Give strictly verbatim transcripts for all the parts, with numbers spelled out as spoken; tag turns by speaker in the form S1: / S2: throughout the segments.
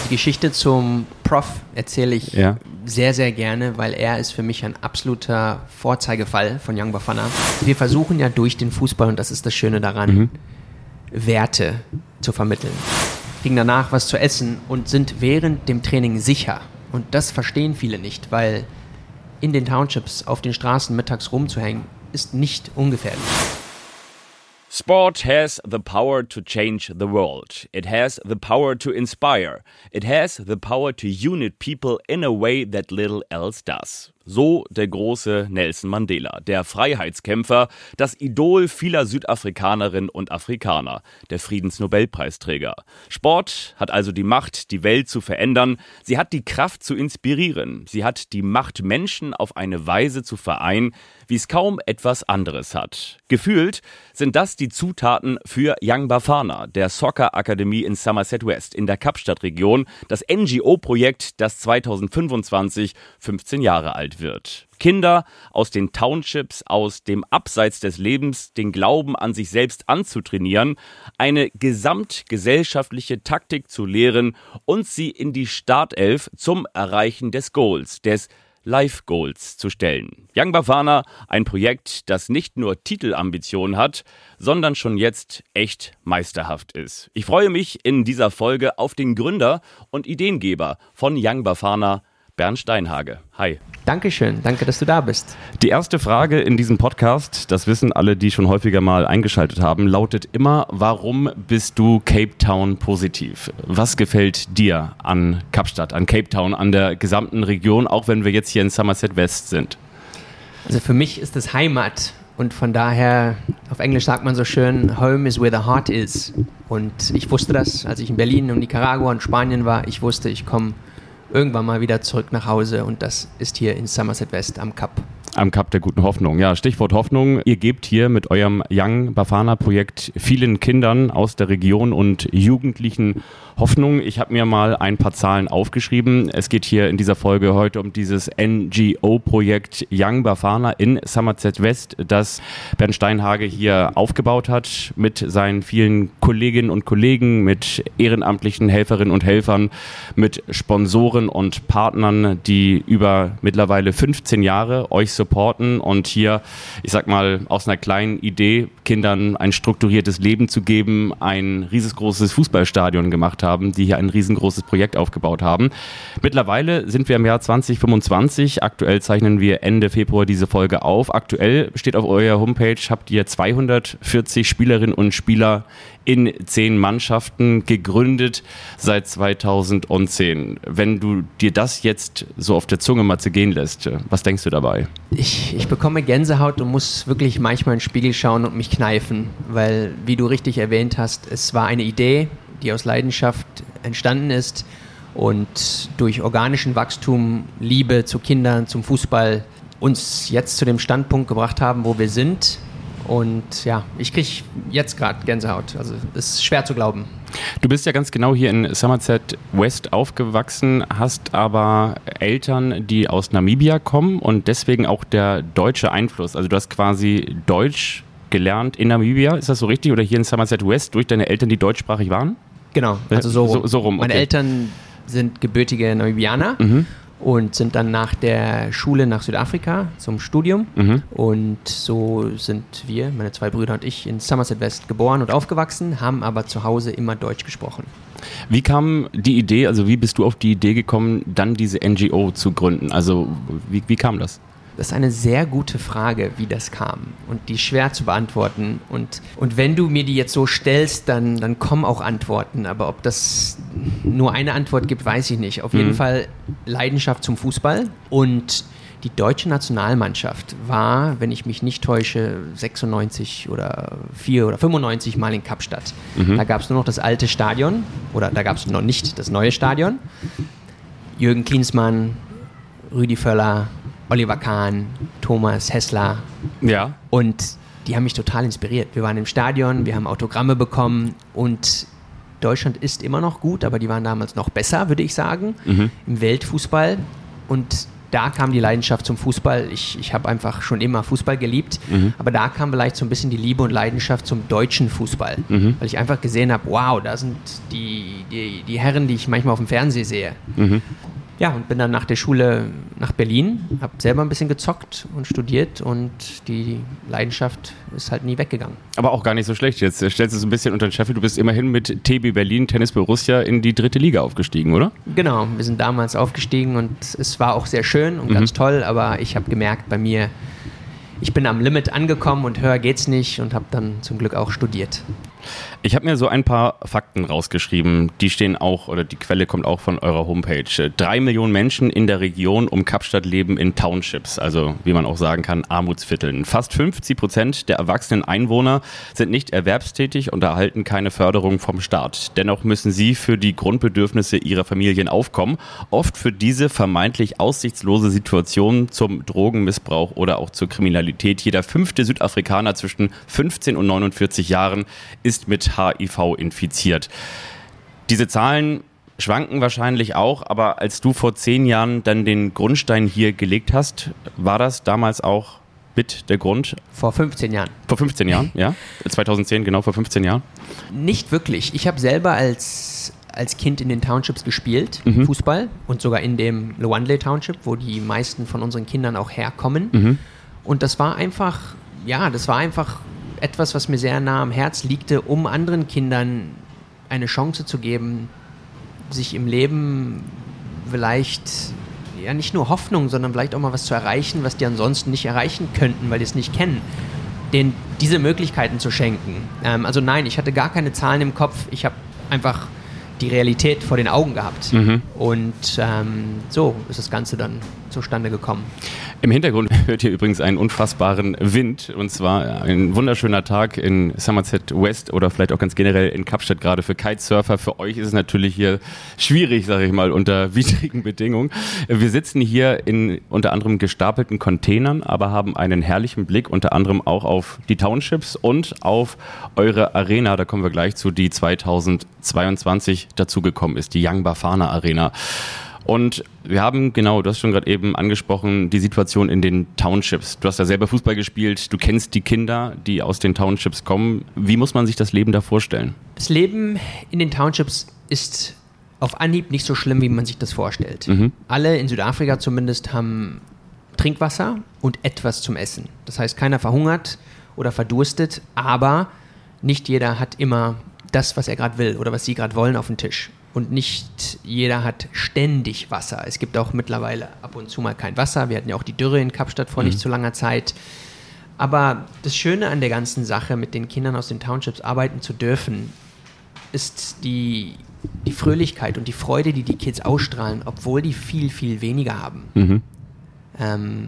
S1: Die Geschichte zum Prof erzähle ich
S2: ja.
S1: sehr, sehr gerne, weil er ist für mich ein absoluter Vorzeigefall von Young Bafana. Wir versuchen ja durch den Fußball, und das ist das Schöne daran, mhm. Werte zu vermitteln. Kriegen danach was zu essen und sind während dem Training sicher. Und das verstehen viele nicht, weil in den Townships auf den Straßen mittags rumzuhängen, ist nicht ungefährlich.
S3: Sport has the power to change the world. It has the power to inspire. It has the power to unite people in a way that little else does. So der große Nelson Mandela, der Freiheitskämpfer, das Idol vieler Südafrikanerinnen und Afrikaner, der Friedensnobelpreisträger. Sport hat also die Macht, die Welt zu verändern. Sie hat die Kraft zu inspirieren. Sie hat die Macht, Menschen auf eine Weise zu vereinen, wie es kaum etwas anderes hat. Gefühlt sind das die Zutaten für Young Bafana, der Soccer-Akademie in Somerset West in der Kapstadt-Region, das N G O-Projekt, das zweitausendfünfundzwanzig fünfzehn Jahre alt wird. Kinder aus den Townships, aus dem Abseits des Lebens, den Glauben an sich selbst anzutrainieren, eine gesamtgesellschaftliche Taktik zu lehren und sie in die Startelf zum Erreichen des Goals, des Life Goals zu stellen. Young Bafana, ein Projekt, das nicht nur Titelambitionen hat, sondern schon jetzt echt meisterhaft ist. Ich freue mich in dieser Folge auf den Gründer und Ideengeber von Young Bafana, Bernd Steinhage. Hi.
S1: Dankeschön, danke, dass du da bist.
S2: Die erste Frage in diesem Podcast, das wissen alle, die schon häufiger mal eingeschaltet haben, lautet immer: Warum bist du Cape Town positiv? Was gefällt dir an Kapstadt, an Cape Town, an der gesamten Region, auch wenn wir jetzt hier in Somerset West sind?
S1: Also für mich ist es Heimat und von daher, auf Englisch sagt man so schön, Home is where the heart is. Und ich wusste das, als ich in Berlin und Nicaragua und Spanien war, ich wusste, ich komme irgendwann mal wieder zurück nach Hause und das ist hier in Somerset West am Kap.
S2: Am Kap der guten Hoffnung. Ja, Stichwort Hoffnung. Ihr gebt hier mit eurem Young Bafana Projekt vielen Kindern aus der Region und Jugendlichen Hoffnung. Ich habe mir mal ein paar Zahlen aufgeschrieben. Es geht hier in dieser Folge heute um dieses N G O-Projekt Young Bafana in Somerset West, das Bernd Steinhage hier aufgebaut hat mit seinen vielen Kolleginnen und Kollegen, mit ehrenamtlichen Helferinnen und Helfern, mit Sponsoren und Partnern, die über mittlerweile fünfzehn Jahre euch supporten und hier, ich sag mal, aus einer kleinen Idee Kindern ein strukturiertes Leben zu geben, ein riesengroßes Fußballstadion gemacht haben, die hier ein riesengroßes Projekt aufgebaut haben. Mittlerweile sind wir im Jahr zwanzig fünfundzwanzig. Aktuell zeichnen wir Ende Februar diese Folge auf. Aktuell steht auf eurer Homepage, habt ihr zweihundertvierzig Spielerinnen und Spieler in zehn Mannschaften gegründet seit zweitausendzehn. Wenn du dir das jetzt so auf der Zunge mal zergehen lässt, was denkst du dabei?
S1: Ich, ich bekomme Gänsehaut und muss wirklich manchmal in den Spiegel schauen und mich kneifen, weil, wie du richtig erwähnt hast, es war eine Idee, die aus Leidenschaft entstanden ist und durch organischen Wachstum, Liebe zu Kindern, zum Fußball uns jetzt zu dem Standpunkt gebracht haben, wo wir sind. Und ja, ich kriege jetzt gerade Gänsehaut. Also es ist schwer zu glauben.
S2: Du bist ja ganz genau hier in Somerset West aufgewachsen, hast aber Eltern, die aus Namibia kommen und deswegen auch der deutsche Einfluss. Also du hast quasi Deutsch gelernt in Namibia, ist das so richtig? Oder hier in Somerset West durch deine Eltern, die deutschsprachig waren?
S1: Genau, also so rum.
S2: So, so rum okay.
S1: Meine Eltern sind gebürtige Namibianer. Mhm. Und sind dann nach der Schule nach Südafrika zum Studium. Mhm. Und so sind wir, meine zwei Brüder und ich, in Somerset West geboren und aufgewachsen, haben aber zu Hause immer Deutsch gesprochen.
S2: Wie kam die Idee, also wie bist du auf die Idee gekommen, dann diese N G O zu gründen? Also wie, wie kam das?
S1: Das ist eine sehr gute Frage, wie das kam und die schwer zu beantworten. Und, und wenn du mir die jetzt so stellst, dann, dann kommen auch Antworten. Aber ob das nur eine Antwort gibt, weiß ich nicht. Auf jeden mhm. Fall Leidenschaft zum Fußball. Und die deutsche Nationalmannschaft war, wenn ich mich nicht täusche, sechsundneunzig oder vier oder fünfundneunzig Mal in Kapstadt. Mhm. Da gab es nur noch das alte Stadion oder da gab es noch nicht das neue Stadion. Jürgen Klinsmann, Rüdi Völler, Oliver Kahn, Thomas Hessler.
S2: Ja.
S1: Und die haben mich total inspiriert. Wir waren im Stadion, wir haben Autogramme bekommen und Deutschland ist immer noch gut, aber die waren damals noch besser, würde ich sagen, mhm. im Weltfußball. Und da kam die Leidenschaft zum Fußball. Ich, ich habe einfach schon immer Fußball geliebt, mhm. aber da kam vielleicht so ein bisschen die Liebe und Leidenschaft zum deutschen Fußball, mhm. weil ich einfach gesehen habe, wow, da sind die, die, die Herren, die ich manchmal auf dem Fernsehen sehe. Mhm. Ja, und bin dann nach der Schule nach Berlin, habe selber ein bisschen gezockt und studiert und die Leidenschaft ist halt nie weggegangen.
S2: Aber auch gar nicht so schlecht. Jetzt stellst du es ein bisschen unter den Scheffel. Du bist immerhin mit T B Berlin, Tennis Borussia in die dritte Liga aufgestiegen, oder?
S1: Genau, wir sind damals aufgestiegen und es war auch sehr schön und mhm. ganz toll, aber ich habe gemerkt bei mir, ich bin am Limit angekommen und höher geht's nicht und habe dann zum Glück auch studiert.
S2: Ich habe mir so ein paar Fakten rausgeschrieben, die stehen auch, oder die Quelle kommt auch von eurer Homepage. Drei Millionen Menschen in der Region um Kapstadt leben in Townships, also wie man auch sagen kann, Armutsvierteln. Fast fünfzig Prozent der erwachsenen Einwohner sind nicht erwerbstätig und erhalten keine Förderung vom Staat. Dennoch müssen sie für die Grundbedürfnisse ihrer Familien aufkommen, oft für diese vermeintlich aussichtslose Situation zum Drogenmissbrauch oder auch zur Kriminalität. Jeder fünfte Südafrikaner zwischen fünfzehn und neunundvierzig Jahren ist mit H I V infiziert. Diese Zahlen schwanken wahrscheinlich auch, aber als du vor zehn Jahren dann den Grundstein hier gelegt hast, war das damals auch mit der Grund?
S1: Vor fünfzehn Jahren.
S2: Vor fünfzehn Jahren, ja? zweitausendzehn, genau, vor fünfzehn Jahren?
S1: Nicht wirklich. Ich habe selber als, als Kind in den Townships gespielt, mhm. Fußball, und sogar in dem Lwandle Township, wo die meisten von unseren Kindern auch herkommen. Mhm. Und das war einfach, ja, das war einfach etwas, was mir sehr nah am Herz liegte, um anderen Kindern eine Chance zu geben, sich im Leben vielleicht, ja nicht nur Hoffnung, sondern vielleicht auch mal was zu erreichen, was die ansonsten nicht erreichen könnten, weil die es nicht kennen, denen diese Möglichkeiten zu schenken. Ähm, also nein, ich hatte gar keine Zahlen im Kopf, ich habe einfach die Realität vor den Augen gehabt. Mhm. Und ähm, so ist das Ganze dann zustande gekommen.
S2: Im Hintergrund hört ihr übrigens einen unfassbaren Wind, und zwar ein wunderschöner Tag in Somerset West oder vielleicht auch ganz generell in Kapstadt, gerade für Kitesurfer. Für euch ist es natürlich hier schwierig, sage ich mal, unter widrigen Bedingungen. Wir sitzen hier in unter anderem gestapelten Containern, aber haben einen herrlichen Blick unter anderem auch auf die Townships und auf eure Arena, da kommen wir gleich zu, die zweitausendzweiundzwanzig dazugekommen ist, die Young Bafana Arena. Und wir haben, genau, du hast schon gerade eben angesprochen, die Situation in den Townships. Du hast ja selber Fußball gespielt, du kennst die Kinder, die aus den Townships kommen. Wie muss man sich das Leben da vorstellen?
S1: Das Leben in den Townships ist auf Anhieb nicht so schlimm, wie man sich das vorstellt. Mhm. Alle in Südafrika zumindest haben Trinkwasser und etwas zum Essen. Das heißt, keiner verhungert oder verdurstet, aber nicht jeder hat immer das, was er gerade will oder was sie gerade wollen, auf dem Tisch. Und nicht jeder hat ständig Wasser. Es gibt auch mittlerweile ab und zu mal kein Wasser. Wir hatten ja auch die Dürre in Kapstadt vor mhm. nicht so langer Zeit. Aber das Schöne an der ganzen Sache, mit den Kindern aus den Townships arbeiten zu dürfen, ist die, die Fröhlichkeit und die Freude, die die Kids ausstrahlen, obwohl die viel, viel weniger haben. Mhm. Ähm,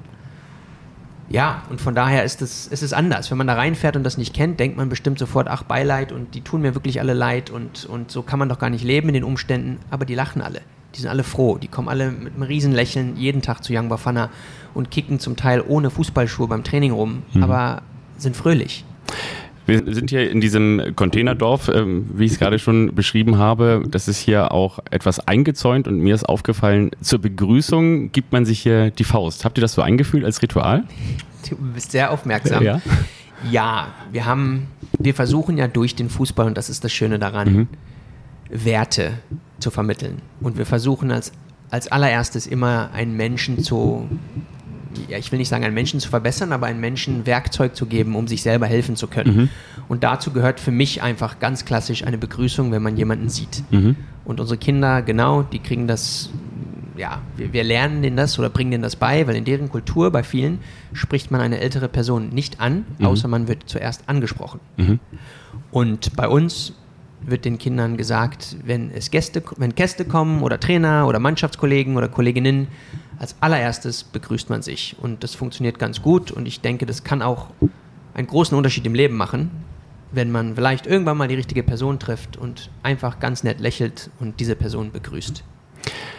S1: Ja, und von daher ist es, ist es anders. Wenn man da reinfährt und das nicht kennt, denkt man bestimmt sofort, ach, Beileid, und die tun mir wirklich alle leid und, und so kann man doch gar nicht leben in den Umständen. Aber die lachen alle. Die sind alle froh. Die kommen alle mit einem Riesenlächeln jeden Tag zu Young Bafana und kicken zum Teil ohne Fußballschuhe beim Training rum, mhm. aber sind fröhlich.
S2: Wir sind hier in diesem Containerdorf, ähm, wie ich es gerade schon beschrieben habe. Das ist hier auch etwas eingezäunt und mir ist aufgefallen, zur Begrüßung gibt man sich hier die Faust. Habt ihr das so eingefühlt als Ritual?
S1: Du bist sehr aufmerksam. Ja, ja wir haben, wir versuchen ja durch den Fußball, und das ist das Schöne daran, mhm. Werte zu vermitteln. Und wir versuchen als, als allererstes immer einen Menschen zu... ja, ich will nicht sagen, einen Menschen zu verbessern, aber einen Menschen Werkzeug zu geben, um sich selber helfen zu können. Mhm. Und dazu gehört für mich einfach ganz klassisch eine Begrüßung, wenn man jemanden sieht. Mhm. Und unsere Kinder, genau, die kriegen das, ja, wir, wir lernen denen das oder bringen denen das bei, weil in deren Kultur, bei vielen, spricht man eine ältere Person nicht an, mhm. außer man wird zuerst angesprochen. Mhm. Und bei uns wird den Kindern gesagt, wenn es Gäste, wenn Gäste kommen oder Trainer oder Mannschaftskollegen oder Kolleginnen, als allererstes begrüßt man sich, und das funktioniert ganz gut, und ich denke, das kann auch einen großen Unterschied im Leben machen, wenn man vielleicht irgendwann mal die richtige Person trifft und einfach ganz nett lächelt und diese Person begrüßt.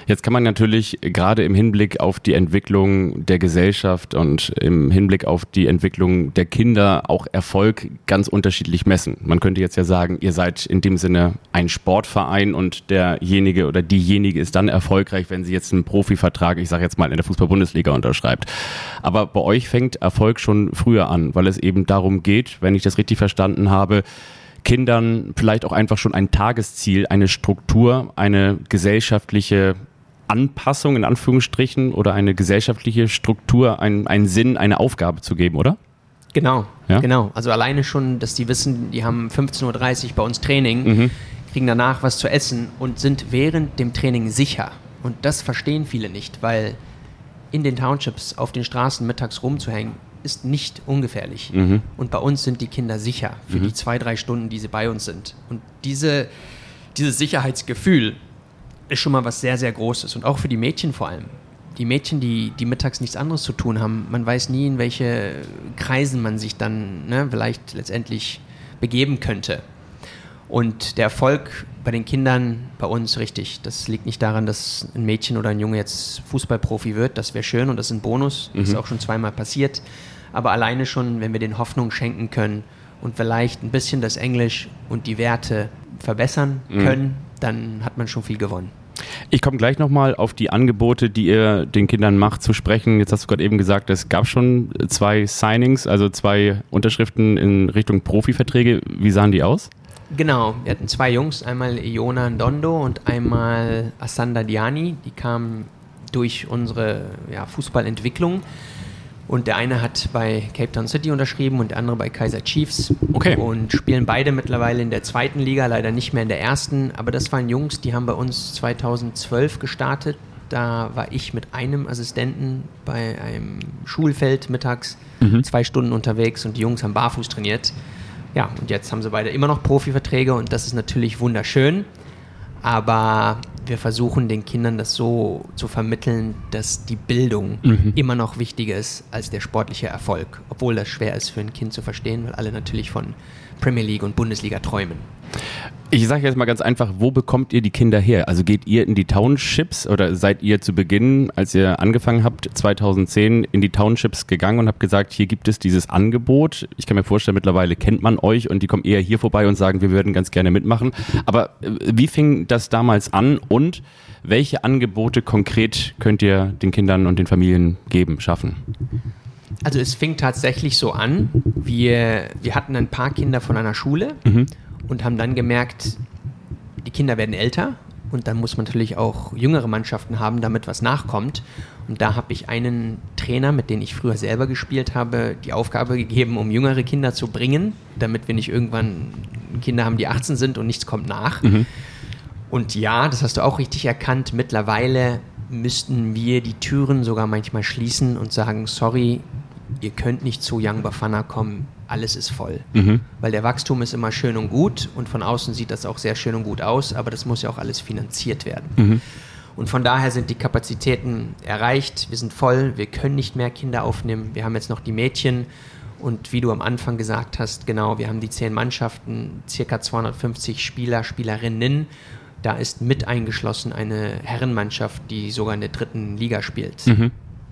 S2: Jetzt kann man natürlich gerade im Hinblick auf die Entwicklung der Gesellschaft und im Hinblick auf die Entwicklung der Kinder auch Erfolg ganz unterschiedlich messen. Man könnte jetzt ja sagen, ihr seid in dem Sinne ein Sportverein und derjenige oder diejenige ist dann erfolgreich, wenn sie jetzt einen Profivertrag, ich sage jetzt mal in der Fußball-Bundesliga unterschreibt. Aber bei euch fängt Erfolg schon früher an, weil es eben darum geht, wenn ich das richtig verstanden habe, Kindern vielleicht auch einfach schon ein Tagesziel, eine Struktur, eine gesellschaftliche Anpassung in Anführungsstrichen oder eine gesellschaftliche Struktur, ein, einen Sinn, eine Aufgabe zu geben, oder?
S1: Genau,
S2: ja?
S1: genau. Also alleine schon, dass die wissen, die haben fünfzehn Uhr dreißig bei uns Training, mhm. kriegen danach was zu essen und sind während dem Training sicher. Und das verstehen viele nicht, weil in den Townships auf den Straßen mittags rumzuhängen, ist nicht ungefährlich. Mhm. Und bei uns sind die Kinder sicher für mhm. die zwei, drei Stunden, die sie bei uns sind. Und diese, dieses Sicherheitsgefühl ist schon mal was sehr, sehr Großes. Und auch für die Mädchen vor allem. Die Mädchen, die, die mittags nichts anderes zu tun haben, man weiß nie, in welche Kreisen man sich dann ne, vielleicht letztendlich begeben könnte. Und der Erfolg bei den Kindern, bei uns richtig, das liegt nicht daran, dass ein Mädchen oder ein Junge jetzt Fußballprofi wird, das wäre schön und das ist ein Bonus, das mhm. ist auch schon zweimal passiert, aber alleine schon, wenn wir denen Hoffnung schenken können und vielleicht ein bisschen das Englisch und die Werte verbessern können, mhm. dann hat man schon viel gewonnen.
S2: Ich komme gleich nochmal auf die Angebote, die ihr den Kindern macht, zu sprechen. Jetzt hast du gerade eben gesagt, es gab schon zwei Signings, also zwei Unterschriften in Richtung Profiverträge. Wie sahen die aus?
S1: Genau, wir hatten zwei Jungs, einmal Iona Ndondo und einmal Asanda Diani, die kamen durch unsere ja, Fußballentwicklung und der eine hat bei Cape Town City unterschrieben und der andere bei Kaizer Chiefs okay. und spielen beide mittlerweile in der zweiten Liga, leider nicht mehr in der ersten, aber das waren Jungs, die haben bei uns zweitausendzwölf gestartet, da war ich mit einem Assistenten bei einem Schulfeld mittags mhm. zwei Stunden unterwegs und die Jungs haben barfuß trainiert. Ja, und jetzt haben sie beide immer noch Profiverträge und das ist natürlich wunderschön, aber wir versuchen den Kindern das so zu vermitteln, dass die Bildung mhm. immer noch wichtiger ist als der sportliche Erfolg, obwohl das schwer ist für ein Kind zu verstehen, weil alle natürlich von Premier League und Bundesliga träumen.
S2: Ich sage jetzt mal ganz einfach, wo bekommt ihr die Kinder her? Also geht ihr in die Townships oder seid ihr zu Beginn, als ihr angefangen habt, zweitausendzehn in die Townships gegangen und habt gesagt, hier gibt es dieses Angebot. Ich kann mir vorstellen, mittlerweile kennt man euch und die kommen eher hier vorbei und sagen, wir würden ganz gerne mitmachen. Aber wie fing das damals an und welche Angebote konkret könnt ihr den Kindern und den Familien geben, schaffen?
S1: Also es fing tatsächlich so an, wir, wir hatten ein paar Kinder von einer Schule mhm. und haben dann gemerkt, die Kinder werden älter und dann muss man natürlich auch jüngere Mannschaften haben, damit was nachkommt. Und da habe ich einen Trainer, mit dem ich früher selber gespielt habe, die Aufgabe gegeben, um jüngere Kinder zu bringen, damit wir nicht irgendwann Kinder haben, die achtzehn sind und nichts kommt nach. Mhm. Und ja, das hast du auch richtig erkannt, mittlerweile müssten wir die Türen sogar manchmal schließen und sagen, sorry, ihr könnt nicht zu Young Bafana kommen, alles ist voll. Mhm. Weil der Wachstum ist immer schön und gut und von außen sieht das auch sehr schön und gut aus, aber das muss ja auch alles finanziert werden. Mhm. Und von daher sind die Kapazitäten erreicht, wir sind voll, wir können nicht mehr Kinder aufnehmen, wir haben jetzt noch die Mädchen und wie du am Anfang gesagt hast, genau, wir haben die zehn Mannschaften, circa zweihundertfünfzig Spieler, Spielerinnen. Da ist mit eingeschlossen eine Herrenmannschaft, die sogar in der dritten Liga spielt. Mhm.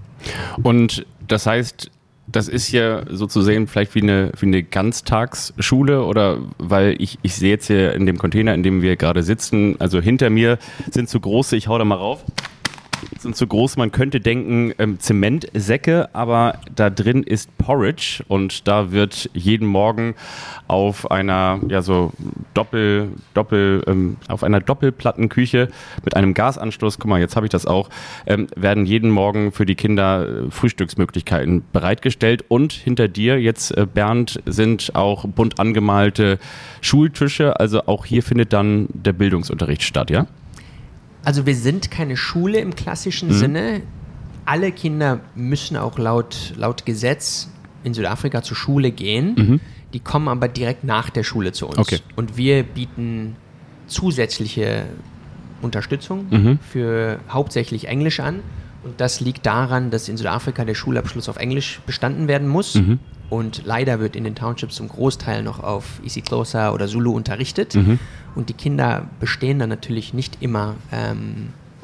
S2: Und das heißt, das ist ja so zu sehen vielleicht wie eine, wie eine Ganztagsschule oder weil ich, ich sehe jetzt hier in dem Container, in dem wir gerade sitzen, also hinter mir sind so große, ich hau da mal rauf, sind so groß, man könnte denken ähm, Zementsäcke, aber da drin ist Porridge und da wird jeden Morgen auf einer ja so Doppel, Doppel, ähm, auf einer Doppelplattenküche mit einem Gasanschluss, guck mal, jetzt habe ich das auch, ähm, werden jeden Morgen für die Kinder äh, Frühstücksmöglichkeiten bereitgestellt und hinter dir jetzt, äh, Bernd, sind auch bunt angemalte Schultische, also auch hier findet dann der Bildungsunterricht statt, ja?
S1: Also wir sind keine Schule im klassischen mhm. Sinne. Alle Kinder müssen auch laut, laut Gesetz in Südafrika zur Schule gehen. Mhm. Die kommen aber direkt nach der Schule zu uns. Okay. Und wir bieten zusätzliche Unterstützung mhm. für hauptsächlich Englisch an. Und das liegt daran, dass in Südafrika der Schulabschluss auf Englisch bestanden werden muss. Mhm. Und leider wird in den Townships zum Großteil noch auf isiXhosa oder Zulu unterrichtet. Mhm. Und die Kinder bestehen dann natürlich nicht immer ähm,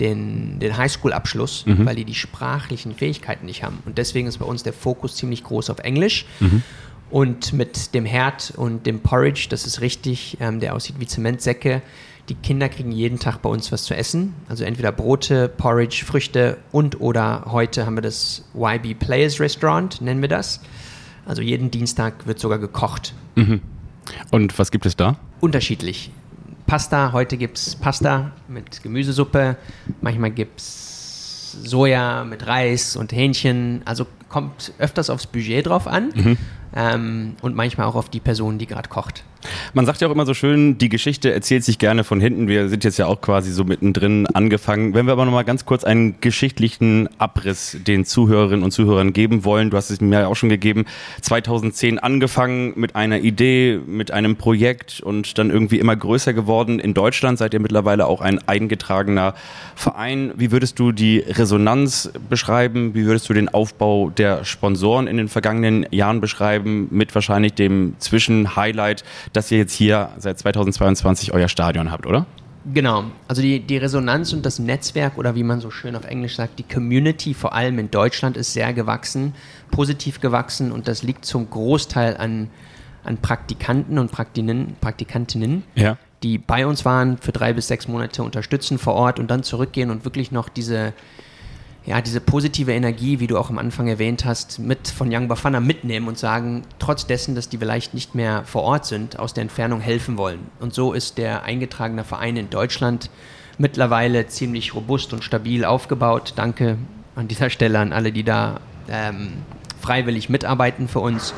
S1: den, den Highschool-Abschluss, mhm. weil die die sprachlichen Fähigkeiten nicht haben. Und deswegen ist bei uns der Fokus ziemlich groß auf Englisch. Mhm. Und mit dem Herd und dem Porridge, das ist richtig, ähm, der aussieht wie Zementsäcke. Die Kinder kriegen jeden Tag bei uns was zu essen. Also entweder Brote, Porridge, Früchte und oder heute haben wir das Y B Players Restaurant, nennen wir das. Also jeden Dienstag wird sogar gekocht.
S2: Mhm. Und was gibt es da?
S1: Unterschiedlich. Pasta, heute gibt es Pasta mit Gemüsesuppe. Manchmal gibt es Soja mit Reis und Hähnchen. Also kommt öfters aufs Budget drauf an. Mhm. Ähm, und manchmal auch auf die Person, die gerade kocht.
S2: Man sagt ja auch immer so schön, die Geschichte erzählt sich gerne von hinten. Wir sind jetzt ja auch quasi so mittendrin angefangen. Wenn wir aber nochmal ganz kurz einen geschichtlichen Abriss den Zuhörerinnen und Zuhörern geben wollen. Du hast es mir ja auch schon gegeben. zweitausendzehn angefangen mit einer Idee, mit einem Projekt und dann irgendwie immer größer geworden. In Deutschland seid ihr mittlerweile auch ein eingetragener Verein. Wie würdest du die Resonanz beschreiben? Wie würdest du den Aufbau der Sponsoren in den vergangenen Jahren beschreiben? Mit wahrscheinlich dem Zwischenhighlight, dass ihr jetzt hier seit zweitausendzweiundzwanzig euer Stadion habt, oder?
S1: Genau, also die, die Resonanz und das Netzwerk oder wie man so schön auf Englisch sagt, die Community vor allem in Deutschland ist sehr gewachsen, positiv gewachsen und das liegt zum Großteil an, an Praktikanten und Praktinnen, Praktikantinnen, ja. die bei uns waren, für drei bis sechs Monate unterstützen vor Ort und dann zurückgehen und wirklich noch diese ja, diese positive Energie, wie du auch am Anfang erwähnt hast, mit von Young Bafana mitnehmen und sagen, trotz dessen, dass die vielleicht nicht mehr vor Ort sind, aus der Entfernung helfen wollen. Und so ist der eingetragene Verein in Deutschland mittlerweile ziemlich robust und stabil aufgebaut. Danke an dieser Stelle an alle, die da ähm, freiwillig mitarbeiten für uns.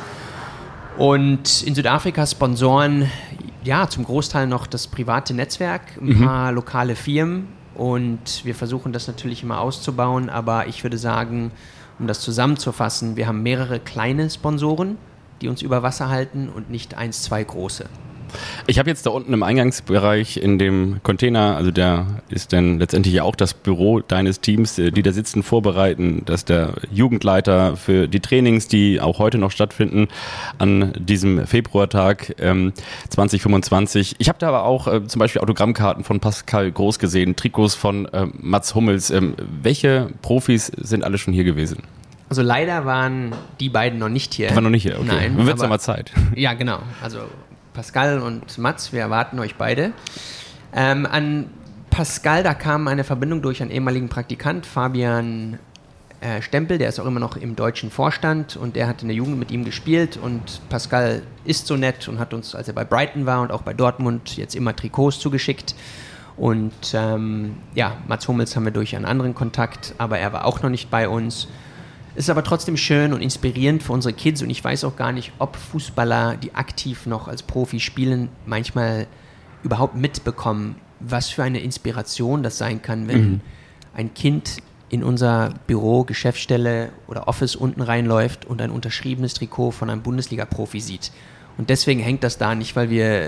S1: Und in Südafrika Sponsoren, ja, zum Großteil noch das private Netzwerk, ein mhm. paar lokale Firmen. Und wir versuchen das natürlich immer auszubauen, aber ich würde sagen, um das zusammenzufassen, wir haben mehrere kleine Sponsoren, die uns über Wasser halten und nicht eins, zwei große.
S2: Ich habe jetzt da unten im Eingangsbereich in dem Container, also der ist dann letztendlich ja auch das Büro deines Teams, die da sitzen, vorbereiten, dass der Jugendleiter für die Trainings, die auch heute noch stattfinden, an diesem Februartag ähm, zwanzig fünfundzwanzig. Ich habe da aber auch äh, zum Beispiel Autogrammkarten von Pascal Groß gesehen, Trikots von äh, Mats Hummels. Ähm, welche Profis sind alle schon hier gewesen?
S1: Also leider waren die beiden noch nicht hier.
S2: Die waren noch nicht hier, okay.
S1: Nein,
S2: Dann wird es ja mal Zeit.
S1: Ja, genau. Also Pascal und Mats, wir erwarten euch beide. Ähm, an Pascal, da kam eine Verbindung durch einen ehemaligen Praktikant, Fabian äh, Stempel, der ist auch immer noch im deutschen Vorstand und der hat in der Jugend mit ihm gespielt und Pascal ist so nett und hat uns, als er bei Brighton war und auch bei Dortmund, jetzt immer Trikots zugeschickt. Und ähm, ja, Mats Hummels haben wir durch einen anderen Kontakt, aber er war auch noch nicht bei uns. Ist aber trotzdem schön und inspirierend für unsere Kids und ich weiß auch gar nicht, ob Fußballer, die aktiv noch als Profi spielen, manchmal überhaupt mitbekommen, was für eine Inspiration das sein kann, wenn mhm. ein Kind in unser Büro, Geschäftsstelle oder Office unten reinläuft und ein unterschriebenes Trikot von einem Bundesliga-Profi sieht. Und deswegen hängt das da nicht, weil wir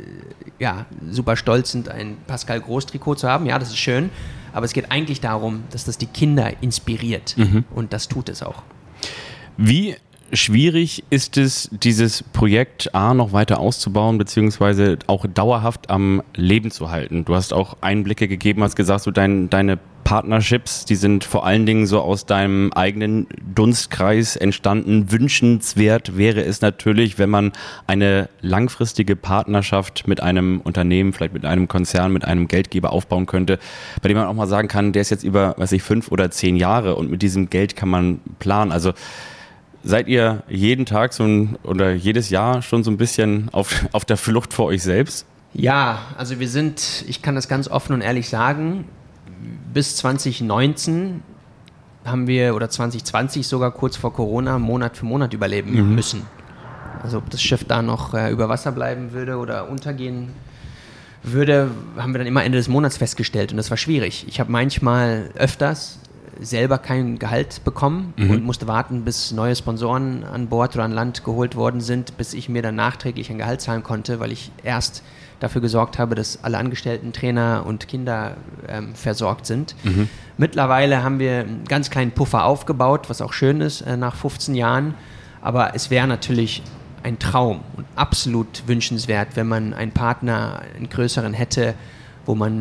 S1: ja, super stolz sind, ein Pascal Groß-Trikot zu haben. Ja, das ist schön. Aber es geht eigentlich darum, dass das die Kinder inspiriert. Mhm. Und das tut es auch.
S2: Wie schwierig ist es, dieses Projekt A noch weiter auszubauen, beziehungsweise auch dauerhaft am Leben zu halten? Du hast auch Einblicke gegeben, hast gesagt, so dein, deine Partnerships, die sind vor allen Dingen so aus deinem eigenen Dunstkreis entstanden. Wünschenswert wäre es natürlich, wenn man eine langfristige Partnerschaft mit einem Unternehmen, vielleicht mit einem Konzern, mit einem Geldgeber aufbauen könnte, bei dem man auch mal sagen kann, der ist jetzt über, weiß ich, fünf oder zehn Jahre und mit diesem Geld kann man planen. Also seid ihr jeden Tag so ein, oder jedes Jahr schon so ein bisschen auf, auf der Flucht vor euch selbst?
S1: Ja, also wir sind, ich kann das ganz offen und ehrlich sagen, bis zwanzig neunzehn haben wir, oder zwanzig zwanzig sogar kurz vor Corona, Monat für Monat überleben mhm. müssen. Also ob das Schiff da noch äh, über Wasser bleiben würde oder untergehen würde, haben wir dann immer Ende des Monats festgestellt und das war schwierig. Ich habe manchmal öfters selber kein Gehalt bekommen mhm. und musste warten, bis neue Sponsoren an Bord oder an Land geholt worden sind, bis ich mir dann nachträglich ein Gehalt zahlen konnte, weil ich erst dafür gesorgt habe, dass alle Angestellten, Trainer und Kinder ähm, versorgt sind. Mhm. Mittlerweile haben wir einen ganz kleinen Puffer aufgebaut, was auch schön ist äh, nach fünfzehn Jahren, aber es wäre natürlich ein Traum und absolut wünschenswert, wenn man einen Partner, einen größeren hätte, wo man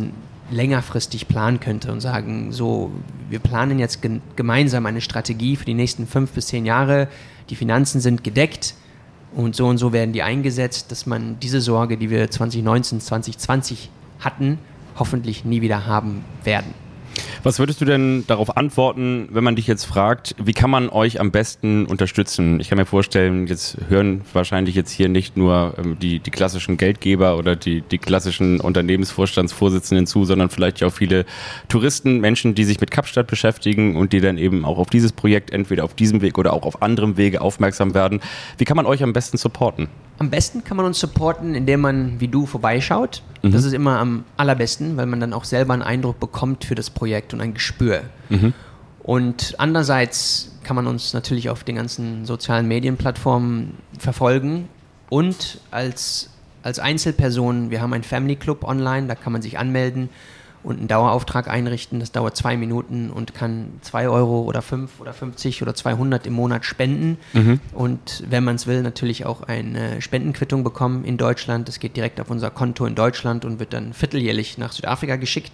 S1: längerfristig planen könnte und sagen, so, wir planen jetzt ge- gemeinsam eine Strategie für die nächsten fünf bis zehn Jahre, die Finanzen sind gedeckt und so und so werden die eingesetzt, dass man diese Sorge, die wir zwanzig neunzehn, zwanzig zwanzig hatten, hoffentlich nie wieder haben werden.
S2: Was würdest du denn darauf antworten, wenn man dich jetzt fragt, wie kann man euch am besten unterstützen? Ich kann mir vorstellen, jetzt hören wahrscheinlich jetzt hier nicht nur ähm, die, die klassischen Geldgeber oder die, die klassischen Unternehmensvorstandsvorsitzenden zu, sondern vielleicht auch viele Touristen, Menschen, die sich mit Kapstadt beschäftigen und die dann eben auch auf dieses Projekt entweder auf diesem Weg oder auch auf anderem Wege aufmerksam werden. Wie kann man euch am besten supporten?
S1: Am besten kann man uns supporten, indem man wie du vorbeischaut. Mhm. Das ist immer am allerbesten, weil man dann auch selber einen Eindruck bekommt für das Projekt und ein Gespür. Mhm. Und andererseits kann man uns natürlich auf den ganzen sozialen Medienplattformen verfolgen und als, als Einzelperson, wir haben einen Family Club online, da kann man sich anmelden und einen Dauerauftrag einrichten. Das dauert zwei Minuten und kann zwei Euro oder fünf oder fünfzig oder zweihundert im Monat spenden. Mhm. Und wenn man es will, natürlich auch eine Spendenquittung bekommen in Deutschland. Das geht direkt auf unser Konto in Deutschland und wird dann vierteljährlich nach Südafrika geschickt.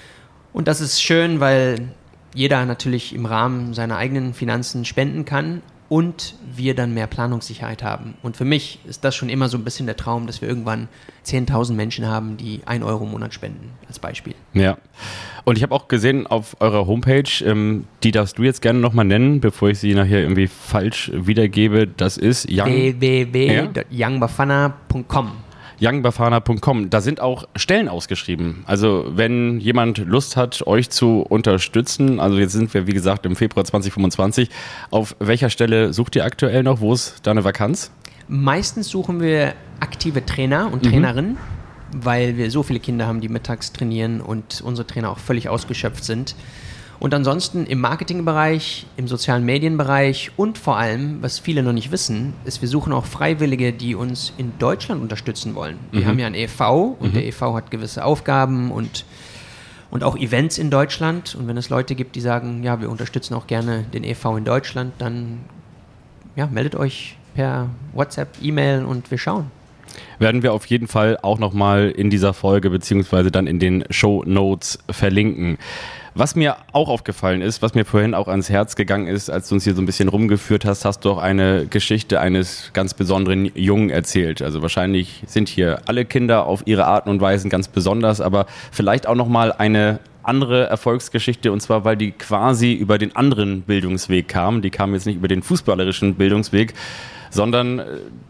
S1: Und das ist schön, weil jeder natürlich im Rahmen seiner eigenen Finanzen spenden kann und wir dann mehr Planungssicherheit haben. Und für mich ist das schon immer so ein bisschen der Traum, dass wir irgendwann zehntausend Menschen haben, die ein Euro im Monat spenden, als Beispiel.
S2: Ja, und ich habe auch gesehen auf eurer Homepage, ähm, die darfst du jetzt gerne nochmal nennen, bevor ich sie nachher irgendwie falsch wiedergebe, das ist young-
S1: w w w punkt young bafana punkt com.
S2: young bafana punkt com. Da sind auch Stellen ausgeschrieben. Also wenn jemand Lust hat, euch zu unterstützen, also jetzt sind wir wie gesagt im Februar zwanzig fünfundzwanzig, auf welcher Stelle sucht ihr aktuell noch? Wo ist da eine Vakanz?
S1: Meistens suchen wir aktive Trainer und Trainerinnen, mhm. weil wir so viele Kinder haben, die mittags trainieren und unsere Trainer auch völlig ausgeschöpft sind. Und ansonsten im Marketingbereich, im sozialen Medienbereich und vor allem, was viele noch nicht wissen, ist, wir suchen auch Freiwillige, die uns in Deutschland unterstützen wollen. Wir mhm. haben ja einen E V und mhm. der E V hat gewisse Aufgaben und, und auch Events in Deutschland. Und wenn es Leute gibt, die sagen, ja, wir unterstützen auch gerne den E V in Deutschland, dann ja, meldet euch per WhatsApp, E-Mail und wir schauen.
S2: Werden wir auf jeden Fall auch nochmal in dieser Folge beziehungsweise dann in den Shownotes verlinken. Was mir auch aufgefallen ist, was mir vorhin auch ans Herz gegangen ist, als du uns hier so ein bisschen rumgeführt hast, hast du auch eine Geschichte eines ganz besonderen Jungen erzählt. Also wahrscheinlich sind hier alle Kinder auf ihre Arten und Weisen ganz besonders, aber vielleicht auch nochmal eine andere Erfolgsgeschichte, und zwar, weil die quasi über den anderen Bildungsweg kam. Die kam jetzt nicht über den fußballerischen Bildungsweg, sondern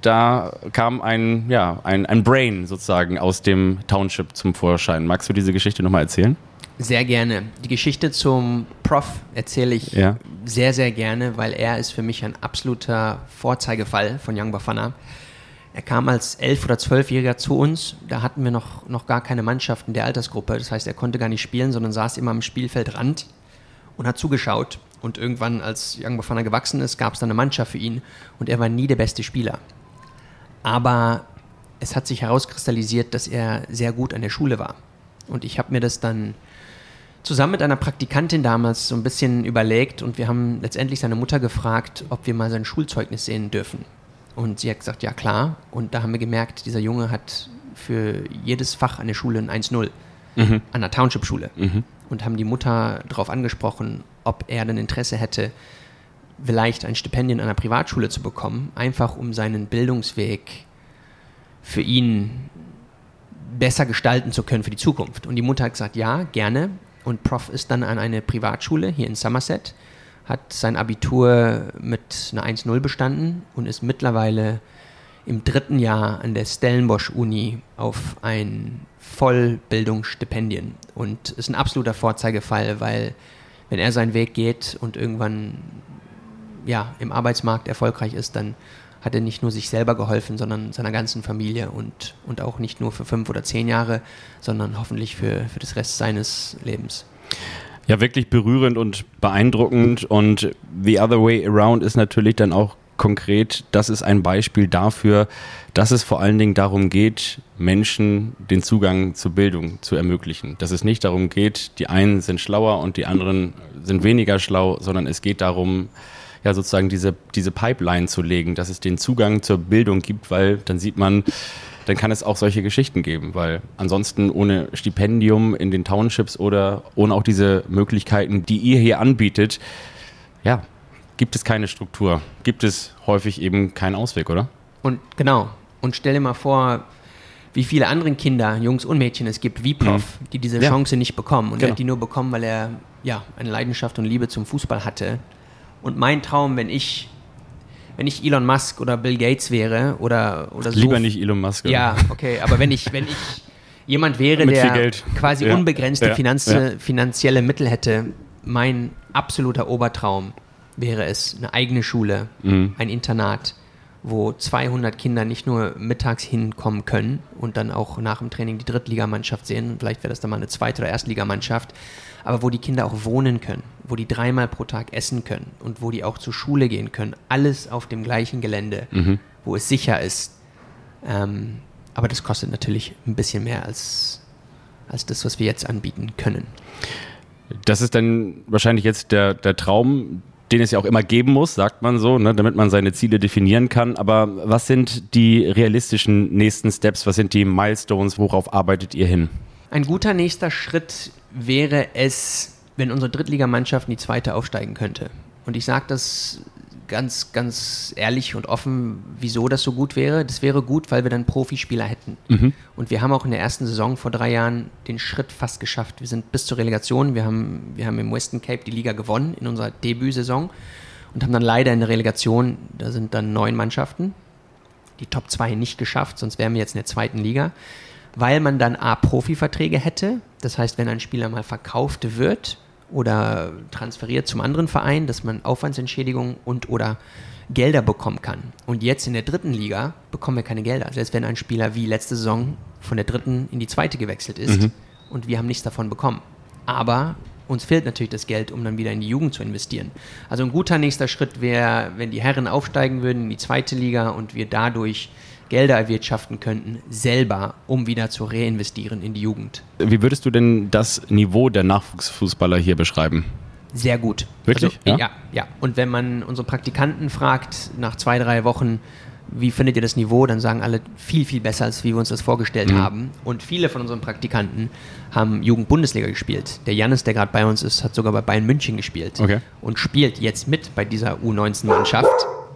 S2: da kam ein, ja, ein, ein Brain sozusagen aus dem Township zum Vorschein. Magst du diese Geschichte nochmal erzählen?
S1: Sehr gerne. Die Geschichte zum Prof erzähle ich ja. sehr, sehr gerne, weil er ist für mich ein absoluter Vorzeigefall von Young Bafana. Er kam als elf- oder zwölfjähriger zu uns. Da hatten wir noch, noch gar keine Mannschaft in der Altersgruppe. Das heißt, er konnte gar nicht spielen, sondern saß immer am Spielfeldrand und hat zugeschaut. Und irgendwann, als Young Bafana gewachsen ist, gab es dann eine Mannschaft für ihn. Und er war nie der beste Spieler. Aber es hat sich herauskristallisiert, dass er sehr gut an der Schule war. Und ich habe mir das dann zusammen mit einer Praktikantin damals so ein bisschen überlegt und wir haben letztendlich seine Mutter gefragt, ob wir mal sein Schulzeugnis sehen dürfen. Und sie hat gesagt, ja klar. Und da haben wir gemerkt, dieser Junge hat für jedes Fach an der Schule ein eins null, mhm. an der Township-Schule. Mhm. Und haben die Mutter darauf angesprochen, ob er denn Interesse hätte, vielleicht ein Stipendium an einer Privatschule zu bekommen, einfach um seinen Bildungsweg für ihn besser gestalten zu können für die Zukunft. Und die Mutter hat gesagt, ja, gerne. Und Prof ist dann an eine Privatschule hier in Somerset, hat sein Abitur mit einer eins null bestanden und ist mittlerweile im dritten Jahr an der Stellenbosch-Uni auf ein Vollbildungsstipendium. Und ist ein absoluter Vorzeigefall, weil wenn er seinen Weg geht und irgendwann ja, im Arbeitsmarkt erfolgreich ist, dann hat er nicht nur sich selber geholfen, sondern seiner ganzen Familie und, und auch nicht nur für fünf oder zehn Jahre, sondern hoffentlich für, für das Rest seines Lebens.
S2: Ja, wirklich berührend und beeindruckend, und the other way around ist natürlich dann auch konkret, das ist ein Beispiel dafür, dass es vor allen Dingen darum geht, Menschen den Zugang zur Bildung zu ermöglichen. Dass es nicht darum geht, die einen sind schlauer und die anderen sind weniger schlau, sondern es geht darum, ja, ja sozusagen diese, diese Pipeline zu legen, dass es den Zugang zur Bildung gibt, weil dann sieht man, dann kann es auch solche Geschichten geben, weil ansonsten ohne Stipendium in den Townships oder ohne auch diese Möglichkeiten, die ihr hier anbietet, ja, gibt es keine Struktur, gibt es häufig eben keinen Ausweg, oder?
S1: Und genau, und stell dir mal vor, wie viele andere Kinder, Jungs und Mädchen es gibt, wie Prof, mhm. die diese ja. Chance nicht bekommen. Und genau. er hat die nur bekommen, weil er ja, eine Leidenschaft und Liebe zum Fußball hatte. Und mein Traum, wenn ich Wenn ich Elon Musk oder Bill Gates wäre oder, oder so.
S2: Lieber nicht Elon Musk. Oder?
S1: Ja, okay, aber wenn ich, wenn ich jemand wäre, der quasi
S2: ja.
S1: unbegrenzte
S2: ja.
S1: Finanzie,
S2: ja.
S1: finanzielle Mittel hätte, mein absoluter Obertraum wäre es, eine eigene Schule, mhm. ein Internat, wo zweihundert Kinder nicht nur mittags hinkommen können und dann auch nach dem Training die Drittligamannschaft sehen, vielleicht wäre das dann mal eine Zweite- oder Erstligamannschaft, aber wo die Kinder auch wohnen können, wo die dreimal pro Tag essen können und wo die auch zur Schule gehen können. Alles auf dem gleichen Gelände, mhm. wo es sicher ist. Ähm, aber das kostet natürlich ein bisschen mehr als, als das, was wir jetzt anbieten können.
S2: Das ist dann wahrscheinlich jetzt der, der Traum, den es ja auch immer geben muss, sagt man so, ne, damit man seine Ziele definieren kann. Aber was sind die realistischen nächsten Steps? Was sind die Milestones? Worauf arbeitet ihr hin?
S1: Ein guter nächster Schritt wäre es, wenn unsere Drittligamannschaft in die zweite aufsteigen könnte. Und ich sage das ganz, ganz ehrlich und offen, wieso das so gut wäre. Das wäre gut, weil wir dann Profispieler hätten. Mhm. Und wir haben auch in der ersten Saison vor drei Jahren den Schritt fast geschafft. Wir sind bis zur Relegation, wir haben, wir haben im Western Cape die Liga gewonnen in unserer Debütsaison und haben dann leider in der Relegation, da sind dann neun Mannschaften, die Top zwei nicht geschafft, sonst wären wir jetzt in der zweiten Liga. Weil man dann A, Profiverträge hätte, das heißt, wenn ein Spieler mal verkauft wird oder transferiert zum anderen Verein, dass man Aufwandsentschädigung und oder Gelder bekommen kann. Und jetzt in der dritten Liga bekommen wir keine Gelder. Selbst wenn ein Spieler wie letzte Saison von der dritten in die zweite gewechselt ist mhm. und wir haben nichts davon bekommen. Aber uns fehlt natürlich das Geld, um dann wieder in die Jugend zu investieren. Also ein guter nächster Schritt wäre, wenn die Herren aufsteigen würden in die zweite Liga und wir dadurch Gelder erwirtschaften könnten, selber, um wieder zu reinvestieren in die Jugend.
S2: Wie würdest du denn das Niveau der Nachwuchsfußballer hier beschreiben?
S1: Sehr gut.
S2: Wirklich?
S1: Also,
S2: ja?
S1: ja, ja. Und wenn man unsere Praktikanten fragt, nach zwei, drei Wochen, wie findet ihr das Niveau, dann sagen alle viel, viel besser, als wie wir uns das vorgestellt mhm. haben. Und viele von unseren Praktikanten haben Jugend-Bundesliga gespielt. Der Jannis, der gerade bei uns ist, hat sogar bei Bayern München gespielt. Okay. Und spielt jetzt mit bei dieser U neunzehn-Mannschaft.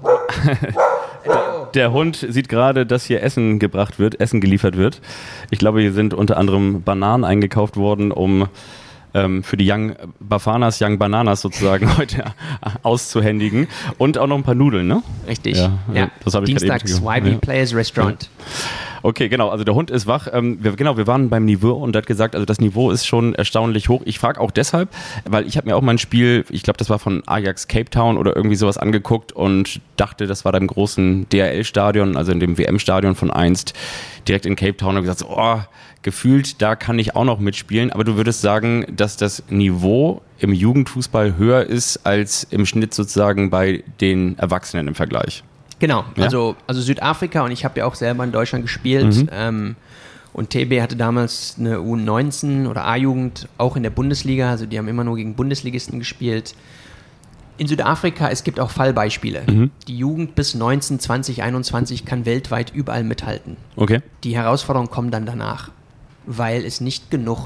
S2: Der Hund sieht gerade, dass hier Essen gebracht wird, Essen geliefert wird. Ich glaube, hier sind unter anderem Bananen eingekauft worden, um ähm, für die Young Bafanas, Young Bananas sozusagen heute auszuhändigen. Und auch noch ein paar Nudeln, ne?
S1: Richtig.
S2: Ja,
S1: ja.
S2: Das habe ich
S1: Dienstags Y B
S2: ja.
S1: Players Restaurant.
S2: Ja. Okay, genau, also der Hund ist wach. Ähm, wir, genau, wir waren beim Niveau und er hat gesagt, also das Niveau ist schon erstaunlich hoch. Ich frage auch deshalb, weil ich habe mir auch mal ein Spiel, ich glaube, das war von Ajax Cape Town oder irgendwie sowas angeguckt und dachte, das war da im großen D H L-Stadion, also in dem W M-Stadion von einst, direkt in Cape Town und gesagt, so, oh, gefühlt, da kann ich auch noch mitspielen. Aber du würdest sagen, dass das Niveau im Jugendfußball höher ist als im Schnitt sozusagen bei den Erwachsenen im Vergleich.
S1: Genau,
S2: ja?
S1: also, also Südafrika und ich habe ja auch selber in Deutschland gespielt mhm. ähm, und T B hatte damals eine U neunzehn oder A-Jugend auch in der Bundesliga, also die haben immer nur gegen Bundesligisten gespielt. In Südafrika, es gibt auch Fallbeispiele. Mhm. Die Jugend bis neunzehn, zwanzig, einundzwanzig kann weltweit überall mithalten.
S2: Okay.
S1: Die Herausforderungen kommen dann danach, weil es nicht genug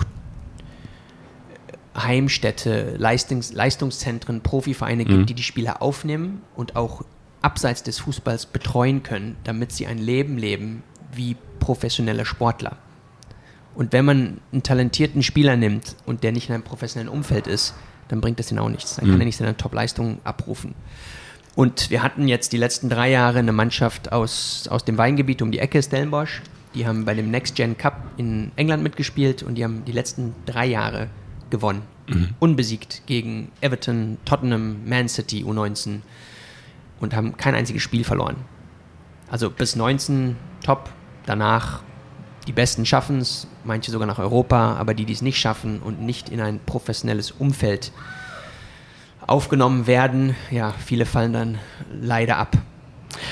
S1: Heimstätte, Leistungs- Leistungszentren, Profivereine gibt, mhm. die die Spieler aufnehmen und auch abseits des Fußballs betreuen können, damit sie ein Leben leben wie professionelle Sportler. Und wenn man einen talentierten Spieler nimmt und der nicht in einem professionellen Umfeld ist, dann bringt das ihn auch nichts. Dann kann
S2: mhm.
S1: er nicht seine Top-Leistung abrufen. Und wir hatten jetzt die letzten drei Jahre eine Mannschaft aus, aus dem Weingebiet um die Ecke, Stellenbosch. Die haben bei dem Next Gen Cup in England mitgespielt und die haben die letzten drei Jahre gewonnen. Mhm. Unbesiegt gegen Everton, Tottenham, Man City, U neunzehn. Und haben kein einziges Spiel verloren. Also bis neunzehn top, danach die Besten schaffen es, manche sogar nach Europa, aber die, die es nicht schaffen und nicht in ein professionelles Umfeld aufgenommen werden, ja, viele fallen dann leider ab.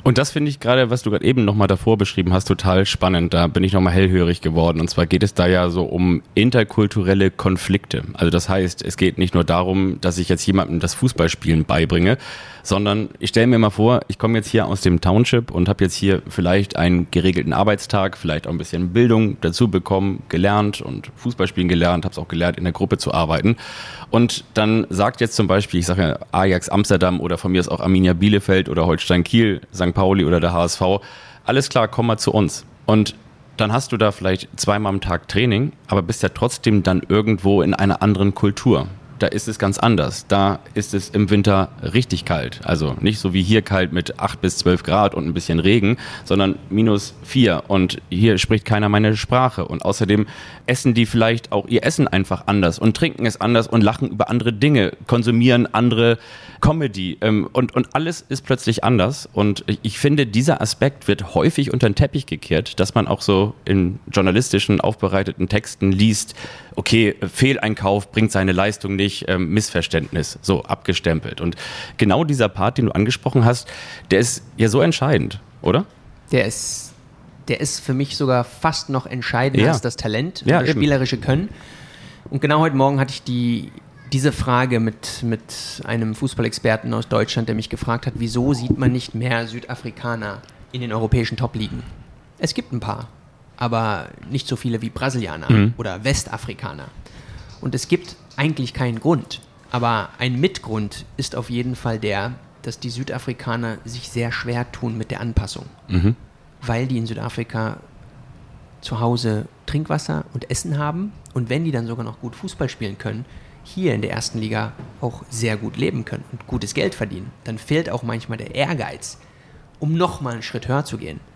S2: Und das finde ich gerade, was du gerade eben nochmal davor beschrieben hast, total spannend. Da bin ich nochmal hellhörig geworden. Und zwar geht es da ja so um interkulturelle Konflikte. Also das heißt, es geht nicht nur darum, dass ich jetzt jemandem das Fußballspielen beibringe, sondern ich stelle mir mal vor, ich komme jetzt hier aus dem Township und habe jetzt hier vielleicht einen geregelten Arbeitstag, vielleicht auch ein bisschen Bildung dazu bekommen, gelernt und Fußballspielen gelernt, habe es auch gelernt, in der Gruppe zu arbeiten. Und dann sagt jetzt zum Beispiel, ich sage ja Ajax Amsterdam oder von mir ist auch Arminia Bielefeld oder Holstein Kiel, Sankt Pauli oder der H S V, alles klar, komm mal zu uns. Und dann hast du da vielleicht zweimal am Tag Training, aber bist ja trotzdem dann irgendwo in einer anderen Kultur. Da ist es ganz anders. Da ist es im Winter richtig kalt. Also nicht so wie hier kalt mit acht bis zwölf Grad und ein bisschen Regen, sondern minus vier. Und hier spricht keiner meine Sprache. Und außerdem essen die vielleicht auch ihr Essen einfach anders und trinken es anders und lachen über andere Dinge, konsumieren andere Comedy. Und, und alles ist plötzlich anders. Und ich finde, dieser Aspekt wird häufig unter den Teppich gekehrt, dass man auch so in journalistischen, aufbereiteten Texten liest, okay, Fehleinkauf bringt seine Leistung nicht, ähm, Missverständnis, so abgestempelt. Und genau dieser Part, den du angesprochen hast, der ist ja so entscheidend, oder?
S1: Der ist, der ist für mich sogar fast noch entscheidender
S2: ja.
S1: als das Talent und
S2: ja,
S1: das
S2: eben.
S1: spielerische Können. Und genau heute Morgen hatte ich die, diese Frage mit, mit einem Fußballexperten aus Deutschland, der mich gefragt hat, wieso sieht man nicht mehr Südafrikaner in den europäischen Top-Ligen? Es gibt ein paar, aber nicht so viele wie Brasilianer mhm. oder Westafrikaner. Und es gibt eigentlich keinen Grund, aber ein Mitgrund ist auf jeden Fall der, dass die Südafrikaner sich sehr schwer tun mit der Anpassung, mhm. weil die in Südafrika zu Hause Trinkwasser und Essen haben und wenn die dann sogar noch gut Fußball spielen können, hier in der ersten Liga auch sehr gut leben können und gutes Geld verdienen, dann fehlt auch manchmal der Ehrgeiz, um nochmal einen Schritt höher zu gehen.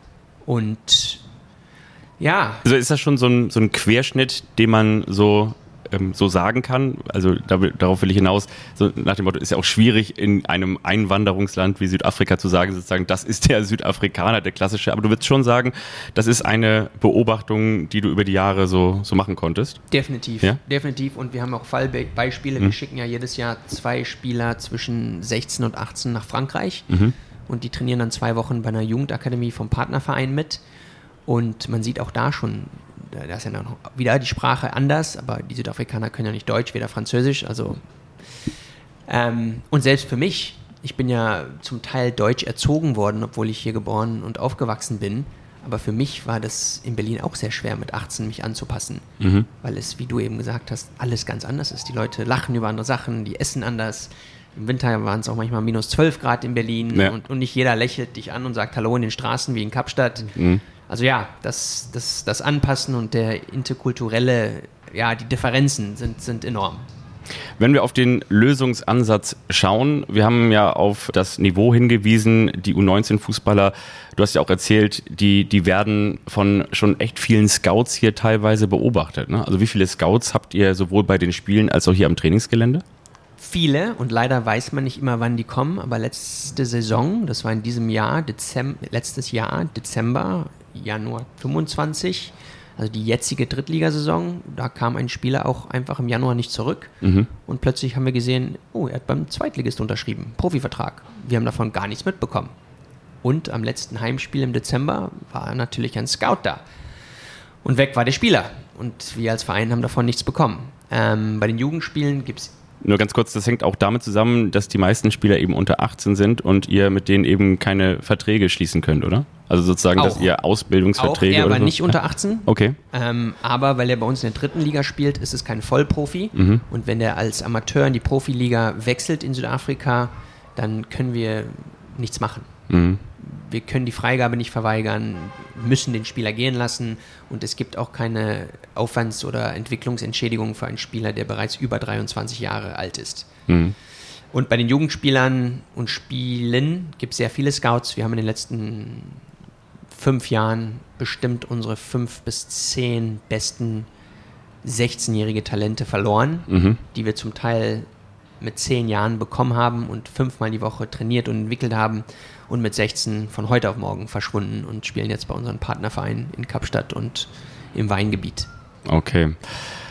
S1: Und ja.
S2: Also ist das schon so ein, so ein Querschnitt, den man so, ähm, so sagen kann? Also da, darauf will ich hinaus. So nach dem Motto, ist ja auch schwierig in einem Einwanderungsland wie Südafrika zu sagen, sozusagen, das ist der Südafrikaner, der klassische. Aber du würdest schon sagen, das ist eine Beobachtung, die du über die Jahre so, so machen konntest?
S1: Definitiv,
S2: ja?
S1: definitiv. Und wir haben auch Fallbeispiele. Mhm. Wir schicken ja jedes Jahr zwei Spieler zwischen sechzehn und achtzehn nach Frankreich. Mhm. Und die trainieren dann zwei Wochen bei einer Jugendakademie vom Partnerverein mit. Und man sieht auch da schon, da ist ja noch wieder die Sprache anders, aber die Südafrikaner können ja nicht Deutsch, weder Französisch, also ähm, und selbst für mich, ich bin ja zum Teil deutsch erzogen worden, obwohl ich hier geboren und aufgewachsen bin, aber für mich war das in Berlin auch sehr schwer, mit achtzehn mich anzupassen, mhm. weil es, wie du eben gesagt hast, alles ganz anders ist. Die Leute lachen über andere Sachen, die essen anders. Im Winter waren es auch manchmal minus zwölf Grad in Berlin ja. und, und nicht jeder lächelt dich an und sagt Hallo in den Straßen wie in Kapstadt. Mhm. Also ja, das, das, das Anpassen und der interkulturelle, ja, die Differenzen sind, sind enorm.
S2: Wenn wir auf den Lösungsansatz schauen, wir haben ja auf das Niveau hingewiesen, die U neunzehn Fußballer, du hast ja auch erzählt, die, die werden von schon echt vielen Scouts hier teilweise beobachtet, ne? Also wie viele Scouts habt ihr sowohl bei den Spielen als auch hier am Trainingsgelände?
S1: Viele und leider weiß man nicht immer, wann die kommen, aber letzte Saison, das war in diesem Jahr, Dezember, letztes Jahr, Dezember, Januar fünfundzwanzig, also die jetzige Drittligasaison, da kam ein Spieler auch einfach im Januar nicht zurück mhm. und plötzlich haben wir gesehen, oh, er hat beim Zweitligist unterschrieben, Profivertrag. Wir haben davon gar nichts mitbekommen. Und am letzten Heimspiel im Dezember war natürlich ein Scout da und weg war der Spieler und wir als Verein haben davon nichts bekommen. Ähm, bei den Jugendspielen gibt es
S2: Nur ganz kurz, das hängt auch damit zusammen, dass die meisten Spieler eben unter achtzehn sind und ihr mit denen eben keine Verträge schließen könnt, oder? Also sozusagen,
S1: auch.
S2: dass ihr Ausbildungsverträge
S1: auch, er
S2: oder
S1: war
S2: so?
S1: nicht unter achtzehn.
S2: Okay.
S1: Ähm, aber weil er bei uns in der dritten Liga spielt, ist es kein Vollprofi. Mhm. Und wenn er als Amateur in die Profiliga wechselt in Südafrika, dann können wir nichts machen. Mhm. Wir können die Freigabe nicht verweigern, müssen den Spieler gehen lassen und es gibt auch keine Aufwands- oder Entwicklungsentschädigung für einen Spieler, der bereits über dreiundzwanzig Jahre alt ist. Mhm. Und bei den Jugendspielern und Spielen gibt es sehr viele Scouts. Wir haben in den letzten fünf Jahren bestimmt unsere fünf bis zehn besten sechzehnjährige Talente verloren, mhm. die wir zum Teil mit zehn Jahren bekommen haben und fünfmal die Woche trainiert und entwickelt haben und mit sechzehn von heute auf morgen verschwunden und spielen jetzt bei unseren Partnervereinen in Kapstadt und im Weingebiet.
S2: Okay.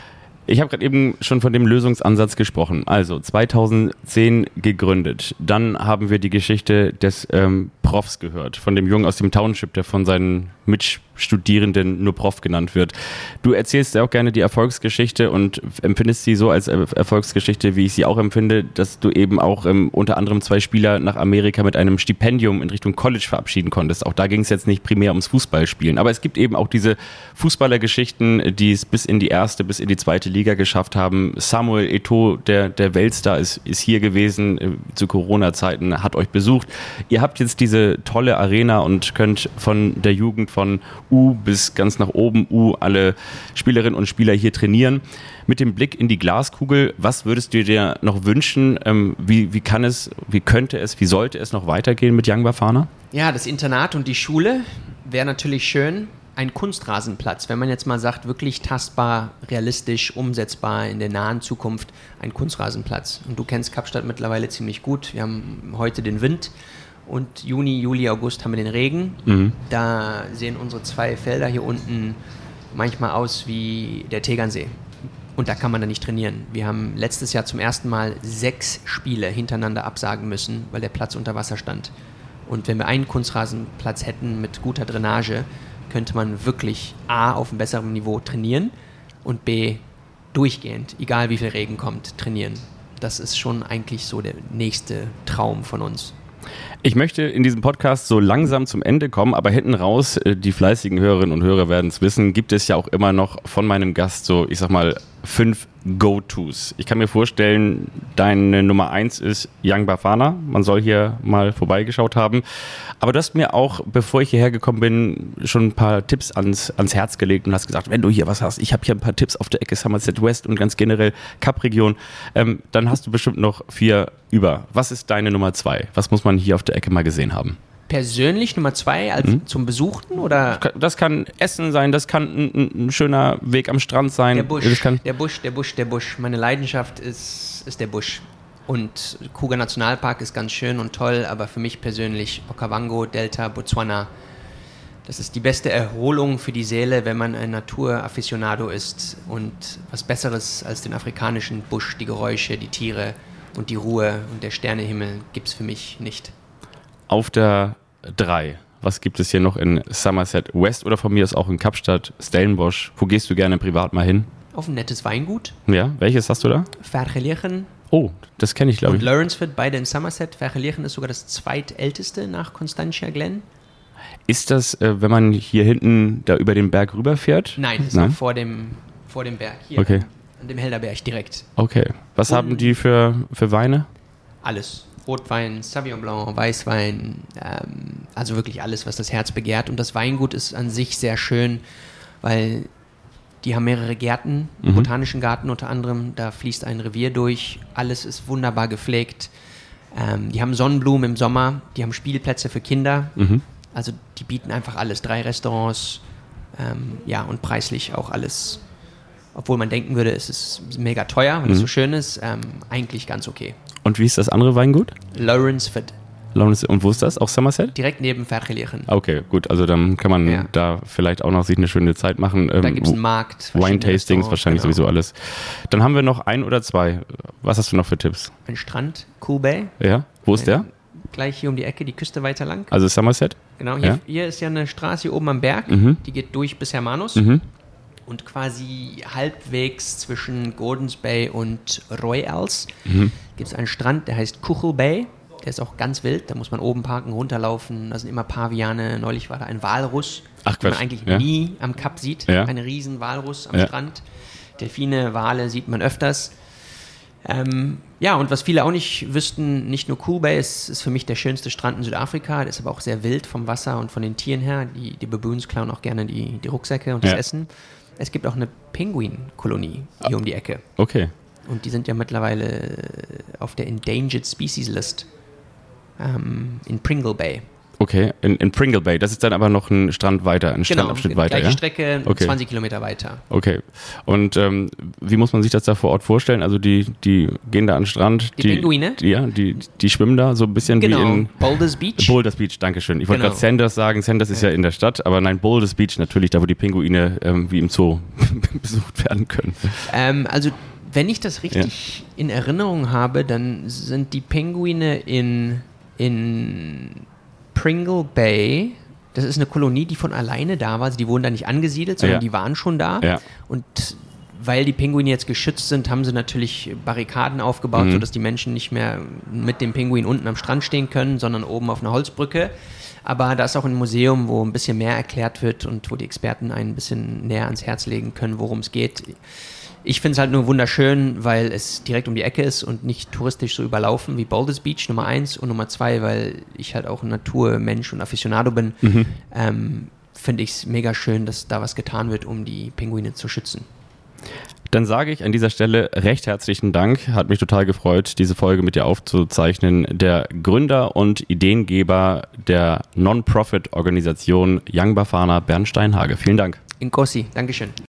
S2: Ich habe gerade eben schon von dem Lösungsansatz gesprochen. Also zweitausendzehn gegründet. Dann haben wir die Geschichte des ähm, Profs gehört, von dem Jungen aus dem Township, der von seinen Mitstudierenden nur Prof genannt wird. Du erzählst ja auch gerne die Erfolgsgeschichte und empfindest sie so als Erfolgsgeschichte, wie ich sie auch empfinde, dass du eben auch ähm, unter anderem zwei Spieler nach Amerika mit einem Stipendium in Richtung College verabschieden konntest. Auch da ging es jetzt nicht primär ums Fußballspielen. Aber es gibt eben auch diese Fußballergeschichten, die es bis in die erste, bis in die zweite Liga geschafft haben. Samuel Eto'o, der, der Weltstar, ist, ist hier gewesen äh, zu Corona-Zeiten, hat euch besucht. Ihr habt jetzt diese tolle Arena und könnt von der Jugend von U bis ganz nach oben U alle Spielerinnen und Spieler hier trainieren. Mit dem Blick in die Glaskugel, was würdest du dir noch wünschen? Ähm, wie, wie kann es, wie könnte es, wie sollte es noch weitergehen mit Young Bafana?
S1: Ja, das Internat und die Schule wäre natürlich schön. Ein Kunstrasenplatz, wenn man jetzt mal sagt, wirklich tastbar, realistisch, umsetzbar in der nahen Zukunft, ein Kunstrasenplatz. Und du kennst Kapstadt mittlerweile ziemlich gut. Wir haben heute den Wind und Juni, Juli, August haben wir den Regen. Mhm. Da sehen unsere zwei Felder hier unten manchmal aus wie der Tegernsee. Und da kann man dann nicht trainieren. Wir haben letztes Jahr zum ersten Mal sechs Spiele hintereinander absagen müssen, weil der Platz unter Wasser stand. Und wenn wir einen Kunstrasenplatz hätten mit guter Drainage, könnte man wirklich A, auf einem besseren Niveau trainieren und B, durchgehend, egal wie viel Regen kommt, trainieren. Das ist schon eigentlich so der nächste Traum von uns.
S2: Ich möchte in diesem Podcast so langsam zum Ende kommen, aber hinten raus, die fleißigen Hörerinnen und Hörer werden es wissen, gibt es ja auch immer noch von meinem Gast so, ich sag mal, fünf Go-Tos. Ich kann mir vorstellen, deine Nummer eins ist Young Bafana. Man soll hier mal vorbeigeschaut haben. Aber du hast mir auch, bevor ich hierher gekommen bin, schon ein paar Tipps ans, ans Herz gelegt und hast gesagt, wenn du hier was hast, ich habe hier ein paar Tipps auf der Ecke Somerset West und ganz generell Kap-Region, ähm, dann hast du bestimmt noch vier über. Was ist deine Nummer zwei? Was muss man hier auf der Ecke mal gesehen haben?
S1: Persönlich Nummer zwei als hm? zum Besuchten oder?
S2: Das kann Essen sein, das kann ein, ein schöner Weg am Strand sein.
S1: Der Busch,
S2: das kann
S1: der Busch, der Busch, der Busch. Meine Leidenschaft ist, ist der Busch. Und Kruger Nationalpark ist ganz schön und toll, aber für mich persönlich Okavango, Delta, Botswana, das ist die beste Erholung für die Seele, wenn man ein Naturaficionado ist. Und was Besseres als den afrikanischen Busch, die Geräusche, die Tiere und die Ruhe und der Sternehimmel gibt es für mich nicht.
S2: Auf der drei. Was gibt es hier noch in Somerset West oder von mir ist auch in Kapstadt, Stellenbosch? Wo gehst du gerne privat mal hin?
S1: Auf ein nettes Weingut.
S2: Ja, welches hast du da?
S1: Vergelegen.
S2: Oh, das kenne ich, glaube ich.
S1: Und Lawrenceford, beide in Somerset. Vergelegen ist sogar das zweitälteste nach Constantia Glen.
S2: Ist das, äh, wenn man hier hinten da über den Berg rüberfährt?
S1: Nein, das ist
S2: Nein?
S1: noch vor dem, vor dem Berg. Hier,
S2: okay.
S1: An dem Helderberg direkt.
S2: Okay. Was
S1: Und
S2: haben die für, für Weine?
S1: Alles. Rotwein, Sauvignon Blanc, Weißwein, ähm, also wirklich alles, was das Herz begehrt. Und das Weingut ist an sich sehr schön, weil die haben mehrere Gärten, einen mhm. botanischen Garten unter anderem, da fließt ein Revier durch, alles ist wunderbar gepflegt. Ähm, die haben Sonnenblumen im Sommer, die haben Spielplätze für Kinder, mhm. also die bieten einfach alles, drei Restaurants, ähm, ja und preislich auch alles, obwohl man denken würde, es ist mega teuer, weil mhm. es so schön ist, ähm, eigentlich ganz okay.
S2: Und wie ist das andere Weingut?
S1: Lawrenceford.
S2: Lawrence, und wo ist das? Auch Somerset?
S1: Direkt neben Vergelegen.
S2: Okay, gut. Also dann kann man ja. da vielleicht auch noch sich eine schöne Zeit machen.
S1: Da ähm, gibt es einen Markt.
S2: Wine-Tastings, wahrscheinlich genau. sowieso alles. Dann haben wir noch ein oder zwei. Was hast du noch für Tipps?
S1: Ein Strand, Cool Bay.
S2: Ja, wo ist
S1: ein,
S2: der?
S1: Gleich hier um die Ecke, die Küste weiter lang.
S2: Also Somerset?
S1: Genau, hier, ja. hier ist ja eine Straße hier oben am Berg.
S2: Mhm.
S1: Die geht durch bis Hermanus.
S2: Mhm.
S1: Und quasi halbwegs zwischen Gordons Bay und Royals
S2: mhm.
S1: gibt es einen Strand, der heißt Kuchel Bay. Der ist auch ganz wild, da muss man oben parken, runterlaufen, da sind immer Paviane. Neulich war da ein Walrus,
S2: Ach,
S1: den man eigentlich
S2: ja.
S1: nie am Kap sieht.
S2: Ja.
S1: Eine riesen Walrus am
S2: ja.
S1: Strand. Delfine, Wale sieht man öfters. Ähm, ja, und was viele auch nicht wüssten, nicht nur Cool Bay ist, ist für mich der schönste Strand in Südafrika. Der ist aber auch sehr wild vom Wasser und von den Tieren her. Die, die Baboons klauen auch gerne die, die Rucksäcke und das
S2: ja.
S1: Essen. Es gibt auch eine Pinguin-Kolonie hier um die Ecke.
S2: Okay.
S1: Und die sind ja mittlerweile auf der Endangered Species List ähm, in Pringle Bay.
S2: Okay, in, in Pringle Bay. Das ist dann aber noch ein Strand weiter, ein
S1: Genau,
S2: Strandabschnitt weiter,
S1: gleiche
S2: ja?
S1: Strecke,
S2: Okay.
S1: zwanzig Kilometer weiter.
S2: Okay. Und ähm, wie muss man sich das da vor Ort vorstellen? Also die, die gehen da an den Strand.
S1: Die Pinguine?
S2: Die, ja, die, die schwimmen da so ein bisschen
S1: Genau,
S2: wie in...
S1: Boulders Beach.
S2: Boulders Beach, danke schön. Ich wollte
S1: Genau.
S2: gerade Sanders sagen. Sanders ist ja in der Stadt, aber nein, Boulders Beach natürlich, da wo die Pinguine ähm, wie im Zoo besucht werden können.
S1: Ähm, also wenn ich das richtig ja. in Erinnerung habe, dann sind die Pinguine in, in Pringle Bay, das ist eine Kolonie, die von alleine da war, also die wurden da nicht angesiedelt, sondern
S2: ja.
S1: die waren schon da
S2: ja.
S1: und weil die Pinguine jetzt geschützt sind, haben sie natürlich Barrikaden aufgebaut, mhm. sodass die Menschen nicht mehr mit dem Pinguin unten am Strand stehen können, sondern oben auf einer Holzbrücke. Aber da ist auch ein Museum, wo ein bisschen mehr erklärt wird und wo die Experten ein bisschen näher ans Herz legen können, worum es geht. Ich finde es halt nur wunderschön, weil es direkt um die Ecke ist und nicht touristisch so überlaufen wie Boulders Beach, Nummer eins. Und Nummer zwei, weil ich halt auch ein Naturmensch und Aficionado bin, mhm. ähm, finde ich es mega schön, dass da was getan wird, um die Pinguine zu schützen.
S2: Dann sage ich an dieser Stelle recht herzlichen Dank. Hat mich total gefreut, diese Folge mit dir aufzuzeichnen. Der Gründer und Ideengeber der Non-Profit-Organisation Young Bafana, Bernd Steinhage. Vielen Dank.
S1: In Kossi, Dankeschön.